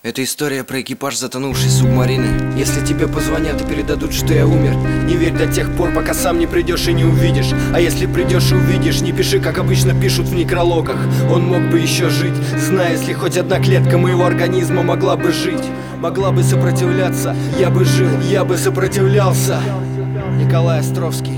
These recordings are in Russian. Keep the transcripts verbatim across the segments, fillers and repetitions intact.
Это история про экипаж затонувшей субмарины. Если тебе позвонят и передадут, что я умер, не верь до тех пор, пока сам не придешь и не увидишь. А если придешь и увидишь, не пиши, как обычно пишут в некрологах. Он мог бы еще жить, зная, если хоть одна клетка моего организма могла бы жить, могла бы сопротивляться, я бы жил, я бы сопротивлялся. Николай Островский.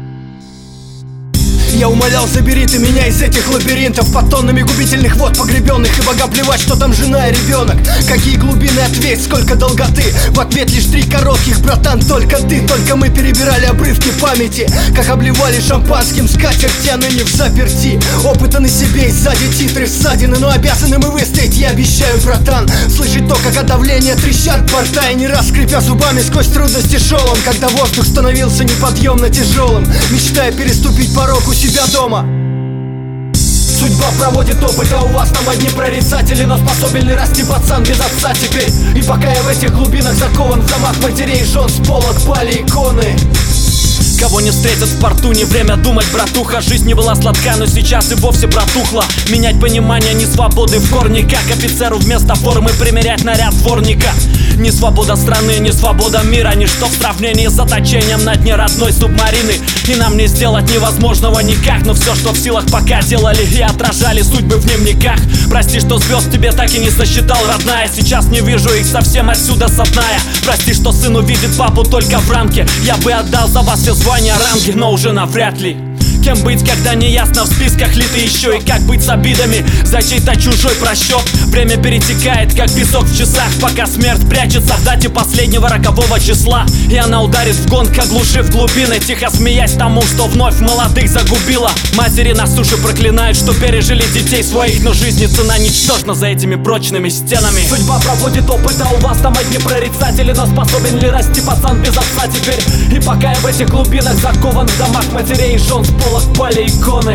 Я умолял, забери ты меня из этих лабиринтов, под тоннами губительных вод погребенных. И бога плевать, что там жена и ребенок. Какие глубины, ответь, сколько долготы. В ответ лишь три коротких, братан, только ты. Только мы перебирали обрывки памяти, как обливали шампанским скатерти, а ныне в заперти. Опыта на себе и сзади титры ссадины, но обязаны мы выстоять, я обещаю, братан. Слышать то, как от давления трещат борта, и не раз скрипя зубами сквозь трудности шелом, когда воздух становился неподъемно тяжелым, мечтая переступить порог у себя дома. Судьба проводит опыт, а у вас там одни прорицатели, но способен ли расти пацан без отца теперь? И пока я в этих глубинах закован, в домах матерей жен с полок пали иконы. Кого не встретят в порту, не время думать, братуха. Жизнь не была сладка, но сейчас и вовсе протухла. Менять понимание не свободы в корне, как офицеру вместо формы примерять наряд дворника. Не свобода страны, не свобода мира, ничто в сравнении с заточением на дне родной субмарины. И нам не сделать невозможного никак, но все, что в силах, пока делали и отражали судьбы в дневниках. Прости, что звезд тебе так и не сосчитал, родная. Сейчас не вижу их совсем отсюда со дна я. Прости, что сын увидит папу только в рамке. Я бы отдал за вас все звания, ранги, но уже навряд ли. Кем быть, когда не ясно в списках ли ты еще? И как быть с обидами за чей-то чужой просчет? Время перетекает, как песок в часах, пока смерть прячется в дате последнего рокового числа. И она ударит в гонг, оглушив глубины, тихо смеясь тому, что вновь молодых загубила. Матери на суше проклинают, что пережили детей своих, но жизни цена ничтожна за этими прочными стенами. Судьба проводит опыт, а у вас там одни прорицатели, но способен ли расти пацан без отца теперь? И пока я в этих глубинах закован, в домах матерей и жен с полок пали иконы.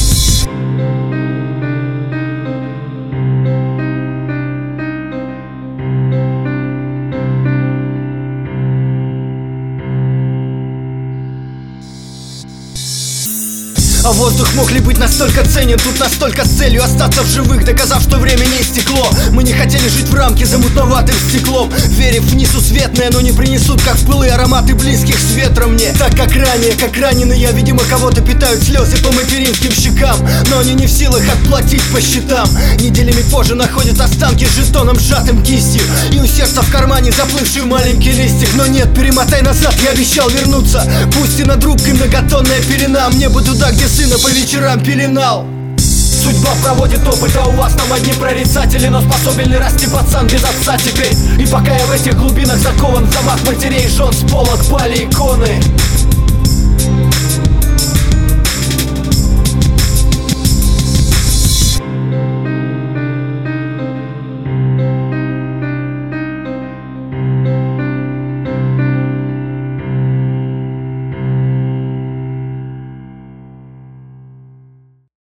А воздух мог ли быть настолько ценен, тут настолько с целью остаться в живых, доказав, что время не истекло. Мы не хотели жить в рамке за мутноватым стеклом, верив в несусветное, но не принесут, как в пылы, ароматы близких с ветром мне. Так как ранее, как раненый я, видимо, кого-то питают слезы по материнским щекам, но они не в силах отплатить по счетам. Неделями позже находят останки с жетоном, сжатым кистью, и у сердца в кармане заплывший маленький листик. Но нет, перемотай назад, я обещал вернуться, пусть и над рубкой многотонная пелена, мне бы туда, где сына по вечерам пеленал. Судьба проводит опыт, а у вас там одни прорицатели, но способен ли расти пацан без отца теперь? И пока я в этих глубинах закован, в домах матерей жен с полок пали иконы.